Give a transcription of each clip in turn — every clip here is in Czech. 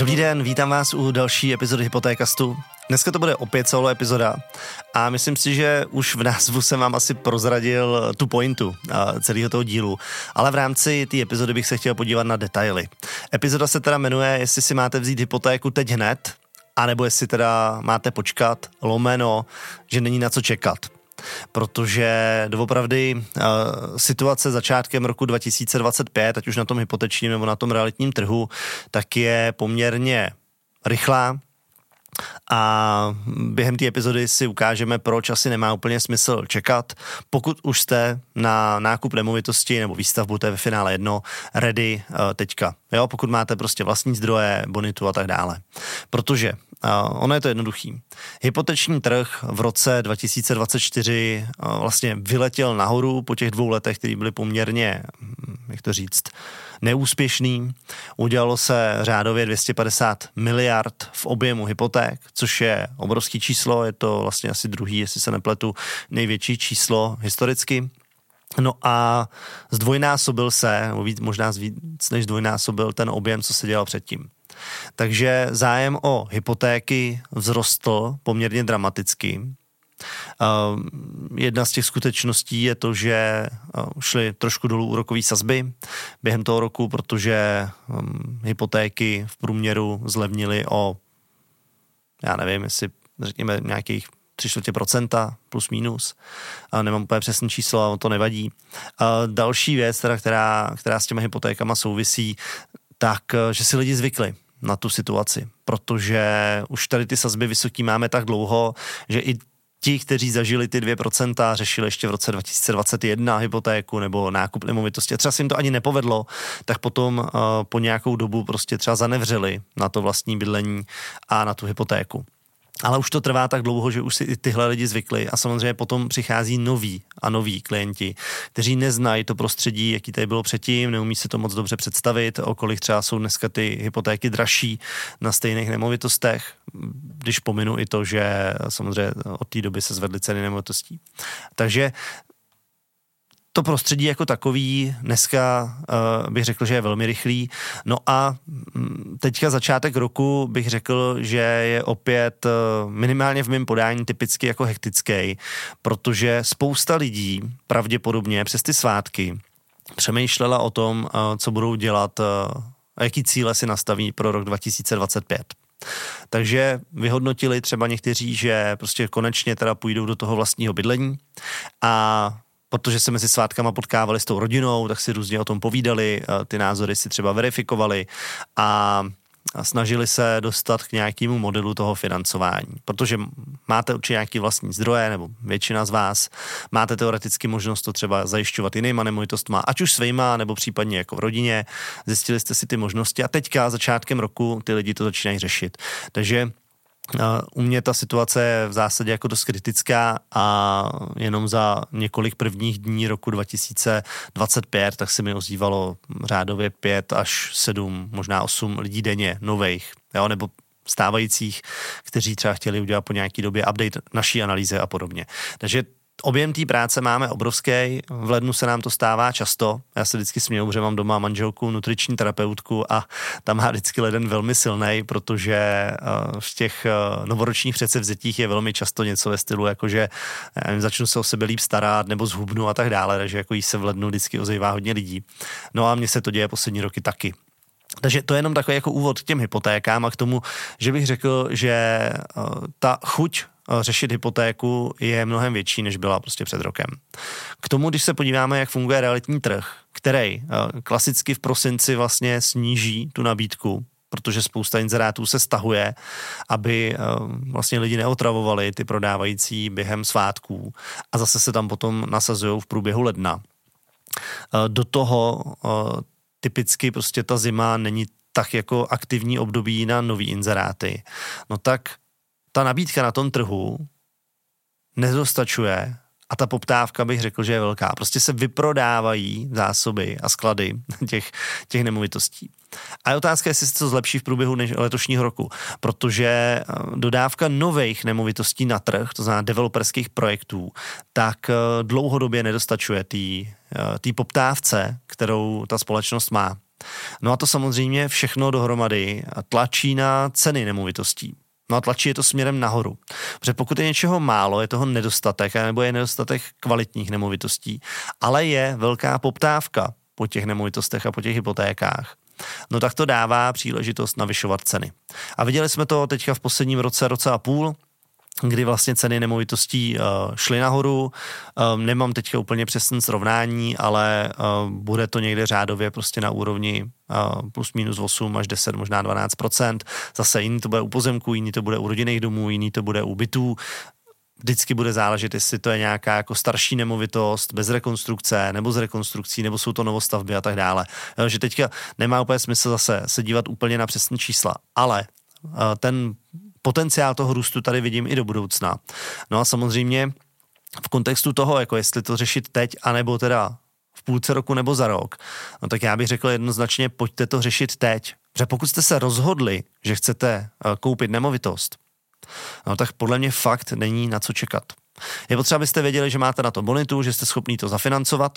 Dobrý den, vítám vás u další epizody Hypotékastu. Dneska to bude opět solo epizoda a myslím si, že už v názvu jsem vám asi prozradil tu pointu celého toho dílu, ale v rámci té epizody bych se chtěl podívat na detaily. Epizoda se teda jmenuje, jestli si máte vzít hypotéku teď hned, anebo jestli teda máte počkat, lomeno, že není na co čekat. Protože doopravdy situace začátkem roku 2025, ať už na tom hypotečním nebo na tom realitním trhu, tak je poměrně rychlá a během té epizody si ukážeme, proč asi nemá úplně smysl čekat, pokud už jste na nákup nemovitosti nebo výstavbu, to je ve finále jedno, ready teďka. Jo, pokud máte prostě vlastní zdroje, bonitu a tak dále. Protože ono je to jednoduchý. Hypoteční trh v roce 2024 vlastně vyletěl nahoru po těch 2 letech, které byly poměrně, jak to říct, neúspěšný. Udělalo se řádově 250 miliard v objemu hypoték, což je obrovský číslo, je to vlastně asi druhý, jestli se nepletu, největší číslo historicky. No a zdvojnásobil se, možná víc než zdvojnásobil ten objem, co se dělal předtím. Takže zájem o hypotéky vzrostl poměrně dramaticky. Jedna z těch skutečností je to, že šly trošku dolů úrokové sazby během toho roku, protože hypotéky v průměru zlevnily o, já nevím, jestli řekněme nějakých 0,75% plus minus. Nemám úplně přesné číslo, ale to nevadí. Další věc, která s těmi hypotékama souvisí, tak, že si lidi zvykli na tu situaci, protože už tady ty sazby vysoký máme tak dlouho, že i ti, kteří zažili ty 2%, řešili ještě v roce 2021 hypotéku nebo nákup nemovitosti a třeba se jim to ani nepovedlo, tak potom po nějakou dobu prostě třeba zanevřeli na to vlastní bydlení a na tu hypotéku. Ale už to trvá tak dlouho, že už si i tyhle lidi zvykli a samozřejmě potom přichází noví klienti, kteří neznají to prostředí, jaký tady bylo předtím, neumí si to moc dobře představit, o kolik třeba jsou dneska ty hypotéky dražší na stejných nemovitostech, když pominu i to, že samozřejmě od té doby se zvedly ceny nemovitostí. Takže to prostředí jako takový dneska bych řekl, že je velmi rychlý. No a teďka začátek roku bych řekl, že je opět minimálně v mém podání typicky jako hektický, protože spousta lidí pravděpodobně přes ty svátky přemýšlela o tom, co budou dělat a jaký cíle si nastaví pro rok 2025. Takže vyhodnotili třeba někteří, že prostě konečně teda půjdou do toho vlastního bydlení a protože se mezi svátkama potkávali s tou rodinou, tak si různě o tom povídali, ty názory si třeba verifikovali a snažili se dostat k nějakému modelu toho financování. Protože máte určitě nějaký vlastní zdroje, nebo většina z vás, máte teoreticky možnost to třeba zajišťovat jinýma nemovitostma, ať už svýma, nebo případně jako v rodině. Zjistili jste si ty možnosti a teďka začátkem roku ty lidi to začínají řešit. Takže u mě ta situace je v zásadě jako dost kritická a jenom za několik prvních dní roku 2025 tak se mi ozývalo řádově 5 až 7, možná 8 lidí denně nových, jo, nebo stávajících, kteří třeba chtěli udělat po nějaký době update naší analýzy a podobně. Takže objem té práce máme obrovský, v lednu se nám to stává často, já se vždycky směju, protože mám doma manželku, nutriční terapeutku a tam má vždycky leden velmi silnej, protože v těch novoročních předsevzetích je velmi často něco ve stylu, jakože začnu se o sebe líp starat nebo zhubnu a tak dále, takže jako jí se v lednu vždycky ozývá hodně lidí. No a mně se to děje poslední roky taky. Takže to je jenom takový jako úvod k těm hypotékám a k tomu, že bych řekl, že ta chuť řešit hypotéku je mnohem větší, než byla prostě před rokem. K tomu, když se podíváme, jak funguje realitní trh, který klasicky v prosinci vlastně sníží tu nabídku, protože spousta inzerátů se stahuje, aby vlastně lidi neotravovali ty prodávající během svátků a zase se tam potom nasazují v průběhu ledna. Do toho typicky prostě ta zima není tak jako aktivní období na nový inzeráty. No tak ta nabídka na tom trhu nedostačuje a ta poptávka bych řekl, že je velká. Prostě se vyprodávají zásoby a sklady těch nemovitostí. A je otázka, jestli se to zlepší v průběhu letošního roku, protože dodávka nových nemovitostí na trh, to znamená developerských projektů, tak dlouhodobě nedostačuje té poptávce, kterou ta společnost má. No a to samozřejmě všechno dohromady tlačí na ceny nemovitostí. No a tlačí je to směrem nahoru. Protože pokud je něčeho málo, je toho nedostatek, nebo je nedostatek kvalitních nemovitostí, ale je velká poptávka po těch nemovitostech a po těch hypotékách, no tak to dává příležitost navyšovat ceny. A viděli jsme to teďka v posledním roce a půl, kdy vlastně ceny nemovitostí šly nahoru. Nemám teďka úplně přesné srovnání, ale bude to někde řádově prostě na úrovni plus minus 8 až 10, možná 12%. Zase jiný to bude u pozemků, jiný to bude u rodinných domů, jiný to bude u bytů. Vždycky bude záležet, jestli to je nějaká jako starší nemovitost, bez rekonstrukce, nebo s rekonstrukcí, nebo jsou to novostavby a tak dále. Že teďka nemá úplně smysl zase se dívat úplně na přesné čísla, ale ten potenciál toho růstu tady vidím i do budoucna. No a samozřejmě v kontextu toho, jako jestli to řešit teď, anebo teda v půlce roku nebo za rok, no tak já bych řekl jednoznačně, pojďte to řešit teď. Protože pokud jste se rozhodli, že chcete koupit nemovitost, no tak podle mě fakt není na co čekat. Je potřeba, abyste věděli, že máte na to bonitu, že jste schopní to zafinancovat,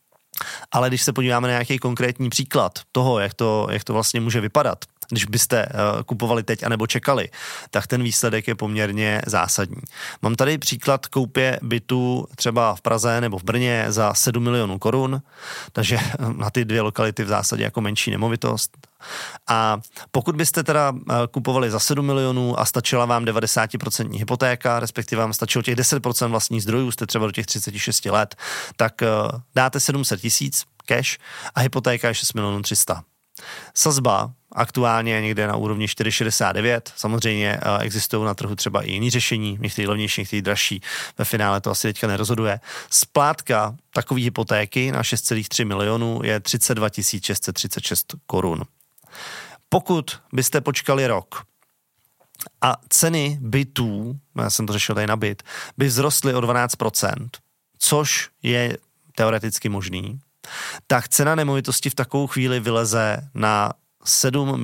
ale když se podíváme na nějaký konkrétní příklad toho, jak to vlastně může vypadat, když byste kupovali teď anebo čekali, tak ten výsledek je poměrně zásadní. Mám tady příklad koupě bytu třeba v Praze nebo v Brně za 7 milionů korun, takže na ty dvě lokality v zásadě jako menší nemovitost. A pokud byste teda kupovali za 7 milionů a stačila vám 90% hypotéka, respektive vám stačilo těch 10% vlastních zdrojů, jste třeba do těch 36 let, tak dáte 700 000 cash a hypotéka je 6 milionů 300. Sazba aktuálně je někde na úrovni 4,69. Samozřejmě existují na trhu třeba i jiný řešení, některý levnější, některý dražší. Ve finále to asi teďka nerozhoduje. Splátka takové hypotéky na 6,3 milionů je 32 636 korun. Pokud byste počkali rok a ceny bytů, já jsem to řešil tady na byt, by vzrostly o 12%, což je teoreticky možný, tak cena nemovitosti v takovou chvíli vyleze na 7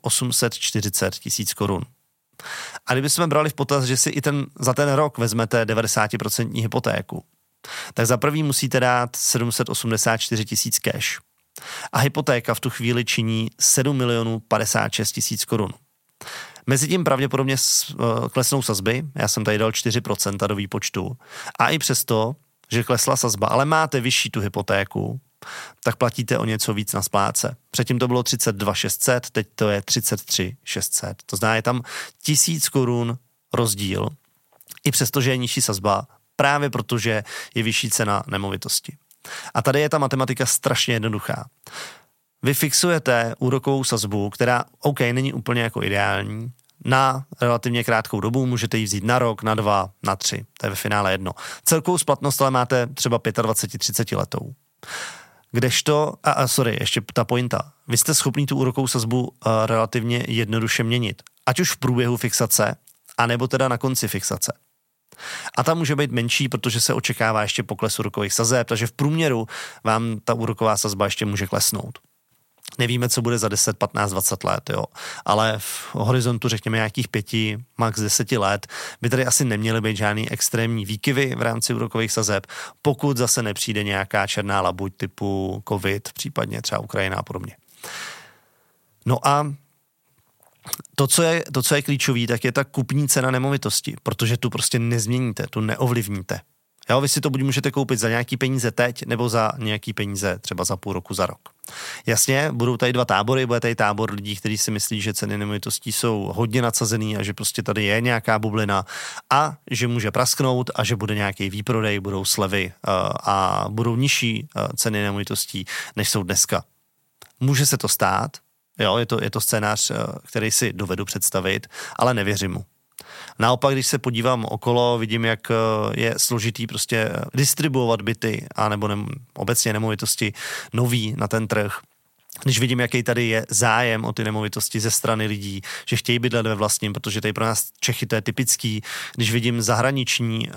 840 000 korun. A kdybychom brali v potaz, že si i za ten rok vezmete 90% hypotéku, tak za prvý musíte dát 784 000 cash. A hypotéka v tu chvíli činí 7 056 000 korun. Mezitím pravděpodobně klesnou sazby, já jsem tady dal 4% do výpočtu, a i přesto, že klesla sazba, ale máte vyšší tu hypotéku, tak platíte o něco víc na splátce. Předtím to bylo 32 600, teď to je 33 600. To znamená, je tam 1000 korun rozdíl, i přesto, že je nižší sazba, právě protože je vyšší cena nemovitosti. A tady je ta matematika strašně jednoduchá. Vy fixujete úrokovou sazbu, která, OK, není úplně jako ideální, na relativně krátkou dobu, můžete ji vzít na rok, na 2, na 3, to je ve finále jedno. Celkovou splatnost ale máte třeba 25-30 letou. Kdežto, ještě ta pointa, vy jste schopný tu úrokovou sazbu relativně jednoduše měnit, ať už v průběhu fixace, anebo teda na konci fixace. A ta může být menší, protože se očekává ještě pokles úrokových sazeb, takže v průměru vám ta úroková sazba ještě může klesnout. Nevíme, co bude za 10, 15, 20 let, jo. Ale v horizontu, řekněme, nějakých 5, max 10 let, by tady asi neměly být žádný extrémní výkyvy v rámci úrokových sazeb, pokud zase nepřijde nějaká černá labuť typu COVID, případně třeba Ukrajina a podobně. No a to, co je klíčový, tak je ta kupní cena nemovitosti, protože tu prostě nezměníte, tu neovlivníte. Jo, vy si to buď můžete koupit za nějaký peníze teď, nebo za nějaký peníze třeba za půl roku, za rok. Jasně, budou tady dva tábory, bude tady tábor lidí, kteří si myslí, že ceny nemovitostí jsou hodně nadsazený a že prostě tady je nějaká bublina a že může prasknout a že bude nějaký výprodej, budou slevy a budou nižší ceny nemovitostí, než jsou dneska. Může se to stát, jo, je to scénář, který si dovedu představit, ale nevěřím mu. Naopak, když se podívám okolo, vidím, jak je složitý prostě distribuovat byty a nebo obecně nemovitosti nový na ten trh. Když vidím, jaký tady je zájem o ty nemovitosti ze strany lidí, že chtějí bydlet ve vlastním, protože tady pro nás Čechy to je typický. Když vidím zahraniční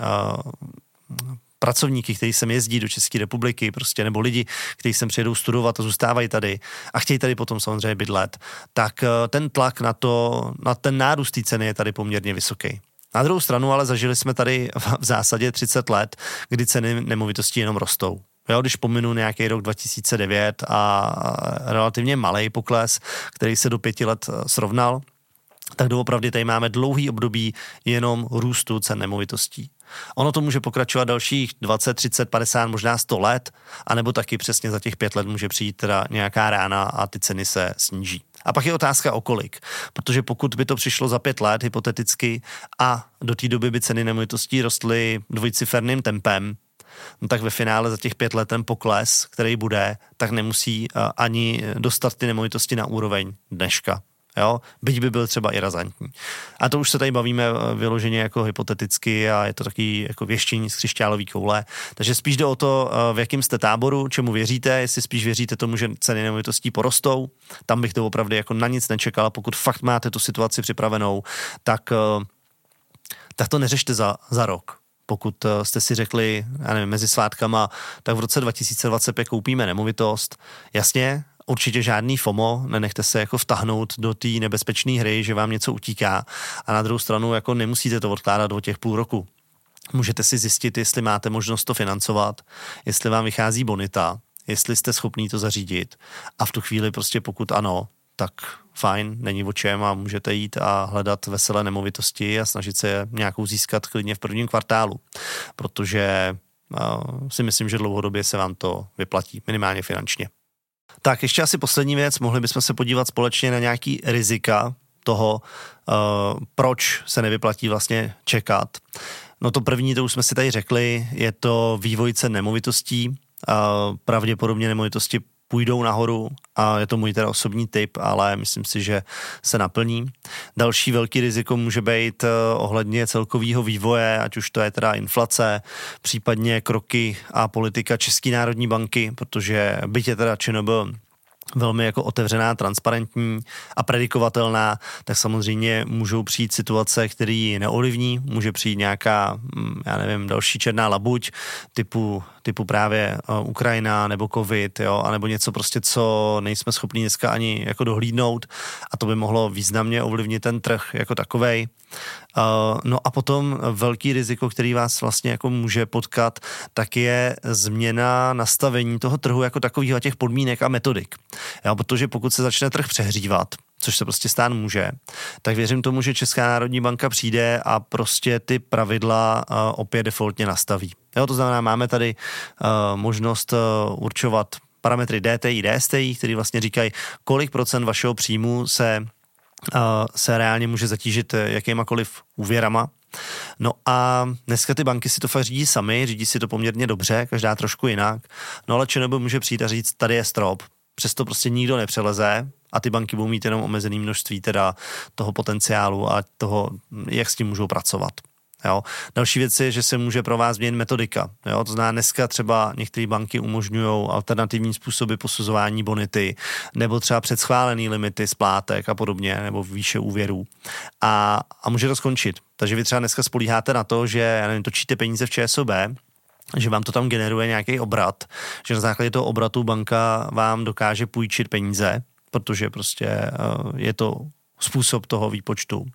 pracovníky, kteří sem jezdí do České republiky, prostě, nebo lidi, kteří sem přijedou studovat a zůstávají tady a chtějí tady potom samozřejmě bydlet, tak ten tlak na ten nárůst té ceny je tady poměrně vysoký. Na druhou stranu ale zažili jsme tady v zásadě 30 let, kdy ceny nemovitostí jenom rostou. Jo, když pominu nějaký rok 2009 a relativně malej pokles, který se do 5 let srovnal, tak doopravdy tady máme dlouhý období jenom růstu cen nemovitostí. Ono to může pokračovat dalších 20, 30, 50, možná 100 let, anebo taky přesně za těch 5 let může přijít teda nějaká rána a ty ceny se sníží. A pak je otázka o kolik, protože pokud by to přišlo za 5 let hypoteticky a do té doby by ceny nemovitostí rostly dvojciferným tempem, no tak ve finále za těch 5 let ten pokles, který bude, tak nemusí ani dostat ty nemovitosti na úroveň dneška. Jo? Byť by byl třeba i razantní. A to už se tady bavíme vyloženě jako hypoteticky a je to taky jako věštění z křišťálové koule. Takže spíš jde o to, v jakém jste táboru, čemu věříte, jestli spíš věříte tomu, že ceny nemovitostí porostou, tam bych to opravdu jako na nic nečekal. Pokud fakt máte tu situaci připravenou, tak to neřešte za rok. Pokud jste si řekli, já nevím, mezi svátkama, tak v roce 2025 koupíme nemovitost, jasně, určitě žádný FOMO, nenechte se jako vtahnout do té nebezpečné hry, že vám něco utíká a na druhou stranu jako nemusíte to odkládat do těch půl roku. Můžete si zjistit, jestli máte možnost to financovat, jestli vám vychází bonita, jestli jste schopný to zařídit a v tu chvíli prostě pokud ano, tak fajn, není o čem a můžete jít a hledat veselé nemovitosti a snažit se nějakou získat klidně v prvním kvartálu, protože si myslím, že dlouhodobě se vám to vyplatí, minimálně finančně. Tak ještě asi poslední věc, mohli bychom se podívat společně na nějaký rizika toho, proč se nevyplatí vlastně čekat. No to první, to už jsme si tady řekli, je to vývoj cen nemovitostí. Pravděpodobně nemovitosti půjdou nahoru a je to můj teda osobní tip, ale myslím si, že se naplní. Další velký riziko může být ohledně celkového vývoje, ať už to je teda inflace, případně kroky a politika České národní banky, protože byť je teda ČNB velmi jako otevřená, transparentní a predikovatelná, tak samozřejmě můžou přijít situace, které ji neovlivní, může přijít nějaká, já nevím, další černá labuť, typu právě Ukrajina nebo covid, jo, anebo něco prostě, co nejsme schopni dneska ani jako dohlídnout a to by mohlo významně ovlivnit ten trh jako takovej. No a potom velký riziko, který vás vlastně jako může potkat, tak je změna nastavení toho trhu jako takového těch podmínek a metodik. Jo, protože pokud se začne trh přehřívat, což se prostě stát může, tak věřím tomu, že Česká národní banka přijde a prostě ty pravidla opět defaultně nastaví. Jo, to znamená, máme tady možnost určovat parametry DTI, DSTI, které vlastně říkají, kolik procent vašeho příjmu se reálně může zatížit jakýmakoliv úvěrama. No a dneska ty banky si to fakt řídí sami, řídí si to poměrně dobře, každá trošku jinak, no ale ČNB může přijít a říct, tady je strop, přesto prostě nikdo nepřeleze a ty banky budou mít jenom omezené množství teda toho potenciálu a toho, jak s tím můžou pracovat. Jo. Další věc je, že se může pro vás změnit metodika. Jo. To znamená, dneska třeba některé banky umožňují alternativní způsoby posuzování bonity nebo třeba předschválený limity splátek a podobně, nebo výše úvěrů. A může to skončit. Takže vy třeba dneska spolíháte na to, že já nevím, točíte peníze v ČSOB, že vám to tam generuje nějaký obrat, že na základě toho obratu banka vám dokáže půjčit peníze, protože prostě je to způsob toho výpočtu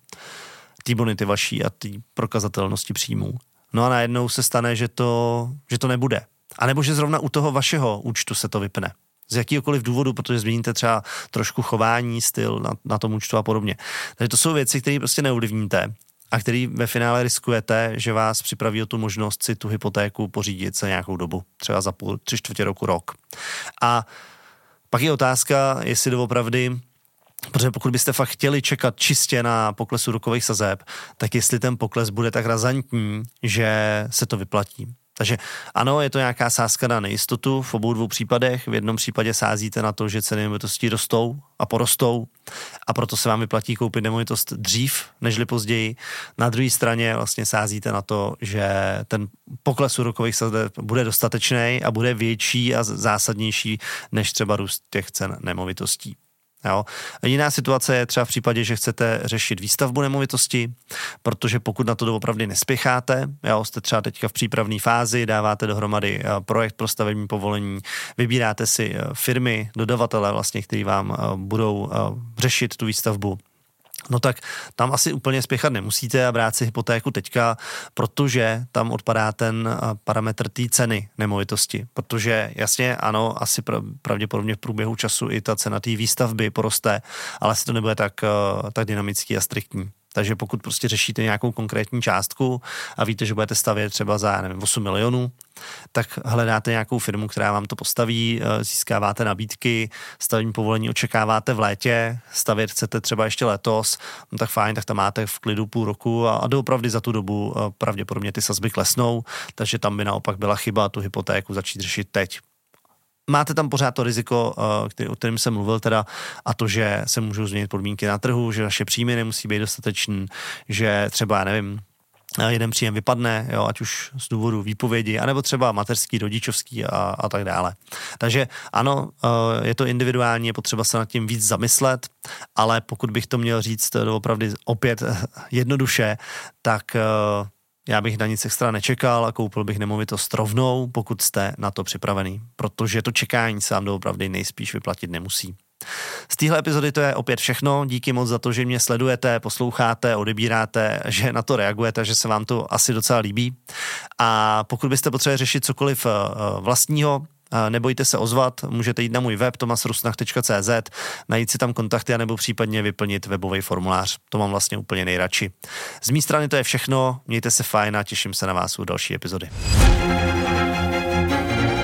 té bonity vaší a té prokazatelnosti příjmů. No a najednou se stane, že to nebude. A nebo že zrovna u toho vašeho účtu se to vypne. Z jakýkoliv důvodu, protože změníte třeba trošku chování, styl na tom účtu a podobně. Takže to jsou věci, které prostě neovlivníte a který ve finále riskujete, že vás připraví o tu možnost si tu hypotéku pořídit za nějakou dobu, třeba za 3/4 roku, rok. A pak je otázka, jestli doopravdy, protože pokud byste fakt chtěli čekat čistě na pokles úrokových sazeb, tak jestli ten pokles bude tak razantní, že se to vyplatí. Takže ano, je to nějaká sázka na nejistotu v obou dvou případech. V jednom případě sázíte na to, že ceny nemovitostí rostou a porostou a proto se vám vyplatí koupit nemovitost dřív, nežli později. Na druhé straně vlastně sázíte na to, že ten pokles úrokových sazeb bude dostatečný a bude větší a zásadnější než třeba růst těch cen nemovitostí. Jo. Jiná situace je třeba v případě, že chcete řešit výstavbu nemovitosti, protože pokud na to doopravdy nespěcháte, jo, jste třeba teďka v přípravné fázi, dáváte dohromady projekt pro stavební povolení, vybíráte si firmy, dodavatele vlastně, který vám budou řešit tu výstavbu. No tak tam asi úplně spěchat nemusíte a brát si hypotéku teďka, protože tam odpadá ten parametr té ceny nemovitosti. Protože jasně, ano, asi pravděpodobně v průběhu času i ta cena té výstavby poroste, ale asi to nebude tak dynamický a striktní. Takže pokud prostě řešíte nějakou konkrétní částku a víte, že budete stavět třeba za, 8 milionů, tak hledáte nějakou firmu, která vám to postaví, získáváte nabídky, stavební povolení očekáváte v létě, stavět chcete třeba ještě letos, no tak fajn, tak tam máte v klidu půl roku a doopravdy za tu dobu pravděpodobně ty sazby klesnou, takže tam by naopak byla chyba tu hypotéku začít řešit teď. Máte tam pořád to riziko, o kterém jsem mluvil teda, a to, že se můžou změnit podmínky na trhu, že vaše příjmy nemusí být dostatečný, že třeba, já nevím, jeden příjem vypadne, jo, ať už z důvodu výpovědi, anebo třeba mateřský, rodičovský a tak dále. Takže ano, je to individuální, je potřeba se nad tím víc zamyslet, ale pokud bych to měl říct opravdu opět jednoduše, tak já bych na nic extra nečekal a koupil bych nemovitost rovnou, pokud jste na to připravený, protože to čekání se vám doopravdy nejspíš vyplatit nemusí. Z téhle epizody to je opět všechno. Díky moc za to, že mě sledujete, posloucháte, odebíráte, že na to reagujete, že se vám to asi docela líbí. A pokud byste potřebovali řešit cokoliv vlastního, nebojte se ozvat, můžete jít na můj web tomasrusnach.cz, najít si tam kontakty anebo případně vyplnit webový formulář. To mám vlastně úplně nejradši. Z mé strany to je všechno, mějte se fajn a těším se na vás u další epizody.